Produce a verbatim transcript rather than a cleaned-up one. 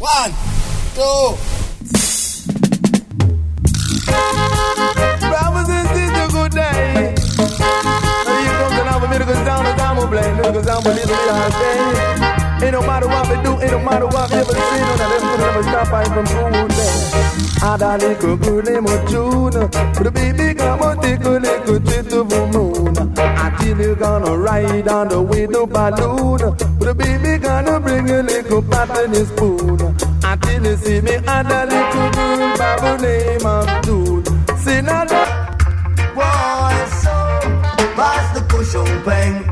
One, two. Brothers and sisters, good day. Now here comes another miracle sound as I'm gonna play. Miracle sound, but little bit of day. Ain't no matter what we do, ain't no matter what we ever see. No, that never never stop by from food there. I da little good name of June. But the baby come on, take a little trip to the moon. Until you gonna ride on the window balloon. But the baby gonna bring a little pot in his spoon. Until you see me and a little girl by the name of June. See now that boy, so pass the cushion bang.